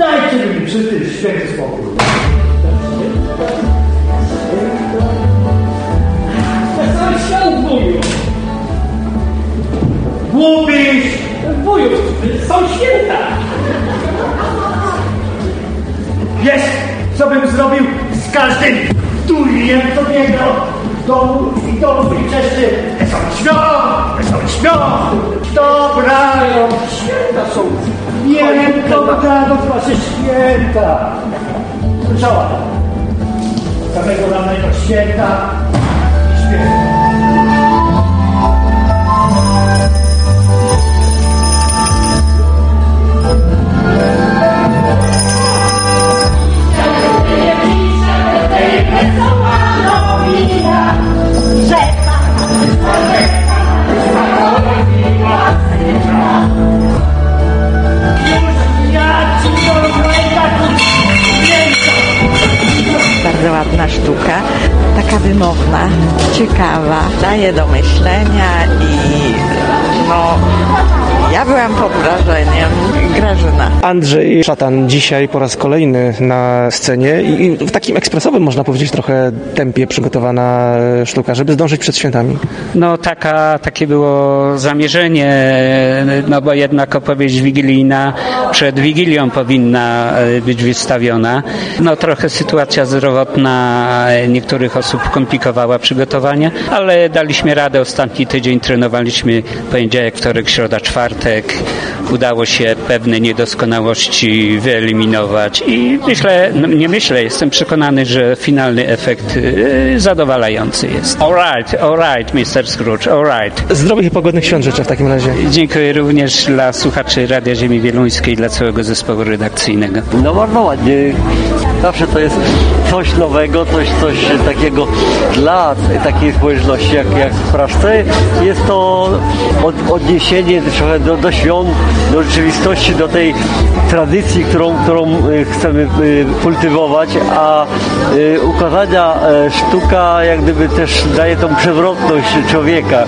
Dajcie mi przy tym święty spokój. Wesoły świąt, wuju! Głupiś! Wuju, są święta! Wiesz, co bym zrobił z każdym duriem, co biegał w domu i Czesy? Wesoły świąt! Dobrają! Święta są! Wielką radość wasze święta! Słyszała? Samego ranego święta i święta. Bardzo ładna sztuka, taka wymowna, ciekawa, daje do myślenia i ja byłam pod wrażeniem. Grażyna. Andrzej Szatan dzisiaj po raz kolejny na scenie i w takim ekspresowym, można powiedzieć, trochę tempie przygotowana sztuka, żeby zdążyć przed świętami. No takie było zamierzenie, no bo jednak opowieść wigilijna przed Wigilią powinna być wystawiona. No trochę sytuacja zdrowotna niektórych osób komplikowała przygotowanie, ale daliśmy radę. Ostatni tydzień trenowaliśmy poniedziałek, wtorek, środa, czwartek. Udało się pewne niedoskonałości wyeliminować i jestem przekonany, że finalny efekt zadowalający jest. All right, Mr. Scrooge, all right. Zdrowych i pogodnych świąt życzę w takim razie. Dziękuję również dla słuchaczy Radia Ziemi Wieluńskiej i dla całego zespołu redakcyjnego. No bardzo ładnie. Zawsze to jest coś nowego, coś takiego dla takiej społeczności jak w Praszce. Jest to odniesienie trochę do świąt, do rzeczywistości, do tej tradycji, którą chcemy kultywować, a ukazania sztuka jak gdyby też daje tą przewrotność człowieka,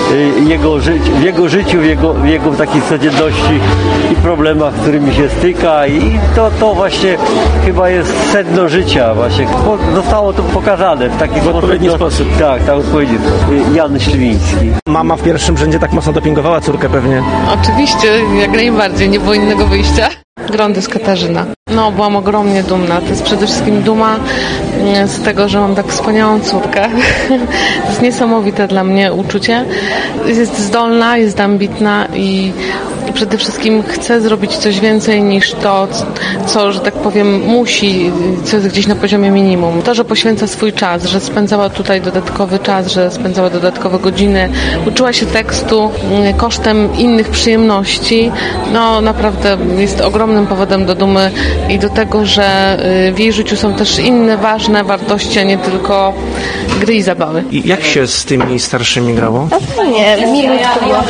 w jego życiu, w jego takiej codzienności i problemach, z którymi się styka i to właśnie chyba jest sedno życia właśnie. Zostało to pokazane w taki odpowiedni sposób. Tak, odpowiedni sposób. Jan Śliwiński. Mama w pierwszym rzędzie tak mocno dopingowała córkę pewnie. Oczywiście, jak najbardziej, nie było innego wyjścia. Grondys Katarzyna. No, byłam ogromnie dumna. To jest przede wszystkim duma z tego, że mam tak wspaniałą córkę. To jest niesamowite dla mnie uczucie. Jest zdolna, jest ambitna i przede wszystkim chce zrobić coś więcej niż to, co, że tak powiem, musi, co jest gdzieś na poziomie minimum. To, że poświęca swój czas, że spędzała tutaj dodatkowy czas, że spędzała dodatkowe godziny, uczyła się tekstu kosztem innych przyjemności, no naprawdę jest ogromnym powodem do dumy i do tego, że w jej życiu są też inne ważne wartości, a nie tylko gry i zabawy. I jak się z tymi starszymi grało? Nie, miło to było.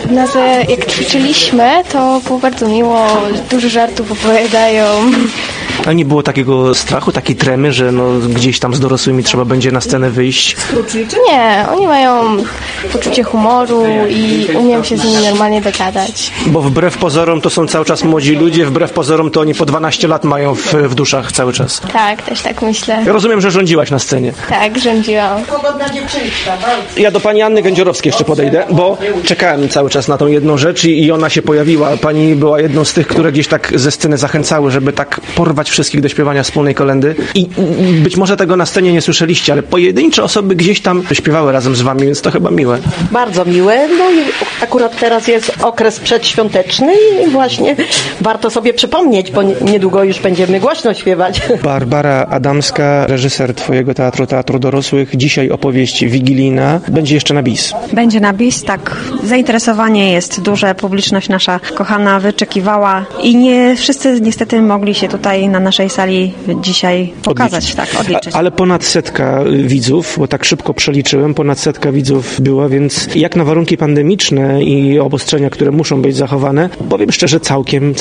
Jak ćwiczyliśmy, to było bardzo miło, dużo żartów opowiadają. A nie było takiego strachu, takiej tremy, że gdzieś tam z dorosłymi trzeba będzie na scenę wyjść? Nie, oni mają poczucie humoru i umiem się z nimi normalnie dogadać. Bo wbrew pozorom to są cały czas młodzi ludzie, wbrew pozorom to oni po 12 lat mają w duszach cały czas. Tak, też tak myślę. Ja rozumiem, że rządziłaś na scenie. Tak, rządziłam. Pogodna dziewczynka. Ja do pani Anny Gędziorowskiej jeszcze podejdę, bo czekałem cały czas na tą jedną rzecz i ona się pojawiła. Pani była jedną z tych, które gdzieś tak ze sceny zachęcały, żeby tak porwać wszystkich do śpiewania wspólnej kolędy. I być może tego na scenie nie słyszeliście, ale pojedyncze osoby gdzieś tam śpiewały razem z wami, więc to chyba miłe. Bardzo miłe. No i akurat teraz jest okres przedświąteczny i właśnie warto sobie przypomnieć, bo niedługo już będziemy głośno śpiewać. Barbara Adamska, reżyser twojego Teatru Dorosłych. Dzisiaj opowieść wigilijna. Będzie jeszcze na bis. Będzie na bis, tak. Zainteresowanie jest duże, publiczność nasza kochana wyczekiwała i nie wszyscy niestety mogli się tutaj na naszej sali dzisiaj pokazać, odliczyć. Ale ponad 100 widzów, bo tak szybko przeliczyłem, ponad 100 widzów była, więc jak na warunki pandemiczne i obostrzenia, które muszą być zachowane, powiem szczerze, całkiem nieźle.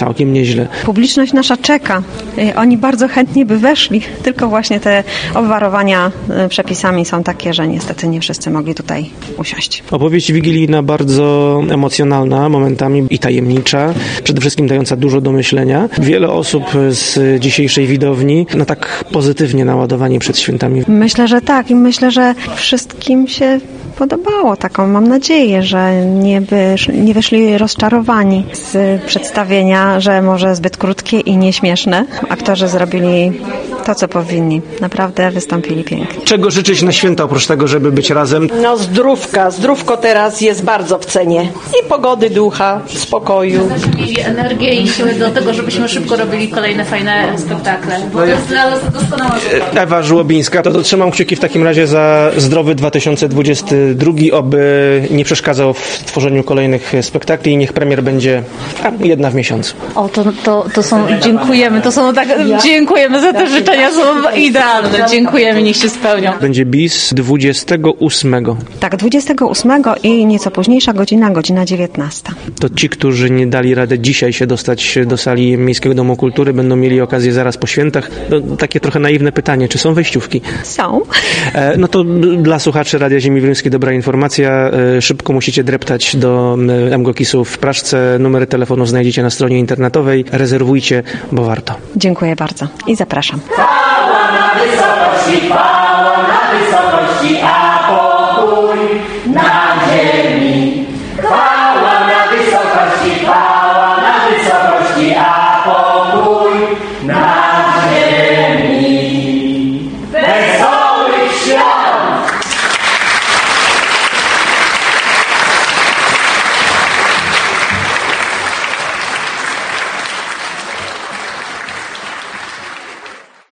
nieźle. Publiczność nasza czeka. Oni bardzo chętnie by weszli, tylko właśnie te obwarowania przepisami są takie, że niestety nie wszyscy mogli tutaj usiąść. Opowieść wigilijna bardzo emocjonalna momentami i tajemnicza, przede wszystkim dająca dużo do myślenia. Wiele osób z dzisiejszej widowni tak pozytywnie naładowani przed świętami. Myślę, że tak i myślę, że wszystkim się podobało. Taką mam nadzieję, że nie wyszli rozczarowani z przedstawienia, że może zbyt krótkie i nieśmieszne. Aktorzy zrobili to, co powinni. Naprawdę wystąpili pięknie. Czego życzyć na święta, oprócz tego, żeby być razem? No zdrówka. Zdrówko teraz jest bardzo w cenie. I pogody ducha, spokoju. Mieli energię i siły do tego, żebyśmy szybko robili kolejne fajne spektakle. Bo to jest dla nas doskonała sprawa. Ewa Żłobińska, to trzymam kciuki w takim razie za zdrowy 2022, oby nie przeszkadzał w tworzeniu kolejnych spektakli i niech premier będzie jedna w miesiącu. O, to są, dziękujemy, dziękujemy za te życzenia, są idealne. Dziękujemy, niech się spełnią. Będzie bis 28. Tak, 28 i nieco późniejsza godzina 19. To ci, którzy nie dali rady dzisiaj się dostać do sali Miejskiego Domu Kultury, będą mieli okazję zaraz po świętach. No, takie trochę naiwne pytanie, czy są wejściówki? Są. No to dla słuchaczy Radia Ziemi Wieluńskiej dobra informacja. Szybko musicie dreptać do MGO-KIS-u w Praszce. Numery telefonów znajdziecie na stronie internetowej. Rezerwujcie, bo warto. Dziękuję bardzo i zapraszam. Chwała na wysokości, a pokój na ziemi.